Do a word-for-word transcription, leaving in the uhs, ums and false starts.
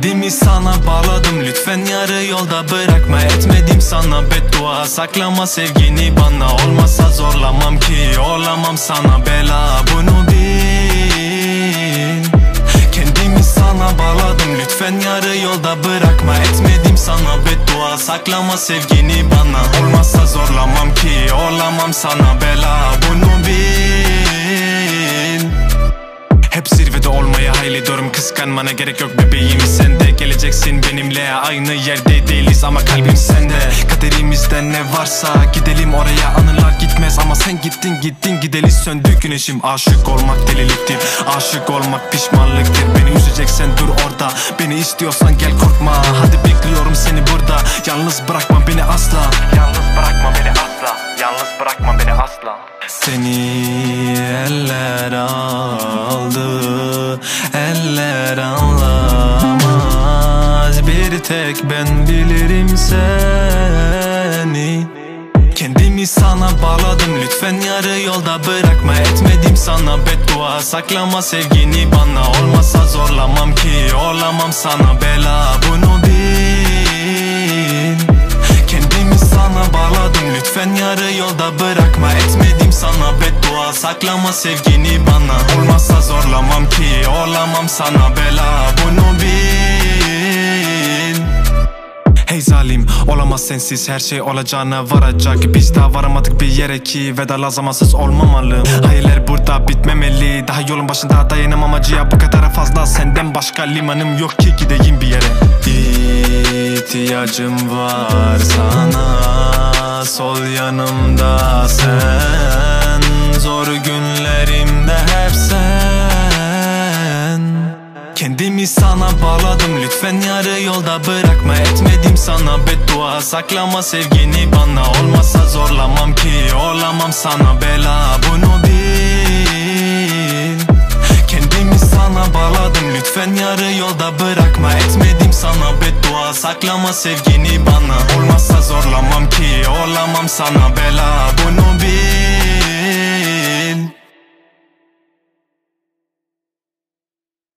Kendimi sana bağladım, lütfen yarı yolda bırakma. Etmedim sana beddua, saklama sevgini bana. Olmazsa zorlamam ki, olamam sana bela, bunu bil. Kendimi sana bağladım, lütfen yarı yolda bırakma. Etmedim sana beddua, saklama sevgini bana. Olmazsa zorlamam ki, olamam sana bela, bunu bil. Hep zirvede olmaya hayal ediyorum, kıskanmana gerek yok bebeğim. Sen de geleceksin benimle, aynı yerde değiliz ama kalbim sende. Kaderimizde ne varsa gidelim oraya, anılar gitmez ama sen gittin gittin gideli söndü güneşim. Aşık olmak deliliktir, aşık olmak pişmanlıktır. Beni üzeceksen dur orada, beni istiyorsan gel korkma. Hadi bekliyorum seni burada, yalnız bırakma beni asla. Yalnız bırakma beni asla, yalnız bırakma beni asla. Seni eller aldı, eller anlamaz. Bir tek ben bilirim seni. Kendimi sana bağladım, lütfen yarı yolda bırakma. Etmedim sana beddua, saklama sevgini bana. Olmazsa zorlamam ki, olamam sana bela, bunu bil. Kendimi sana bağladım, lütfen yarı yolda bırakma. Etmedim sana beddua, saklama sevgini bana. Olmazsa zorlamam ki, olamam sana bela, bunu bil. Hey zalim, olamaz sensiz, her şey olacağına varacak. Biz daha varamadık bir yere ki, veda zamansız olmamalı. Hayaller burada bitmemeli, daha yolun başında dayanamam acıya. Bu kadar fazla, senden başka limanım yok ki gideyim bir yere. İhtiyacım var sana, sol yanımda sen. Zor günlerimde hep sen. Kendimi sana bağladım, lütfen yarı yolda bırakma. Etmedim sana beddua, saklama sevgini bana. Olmazsa zorlamam ki, olamam sana bela, bunu bil. Kendimi sana bağladım, lütfen yarı yolda bırakma. Etmedim sana beddua, saklama sevgini bana. Olmazsa zorlamam ki, olamam sana bela, bunu bil.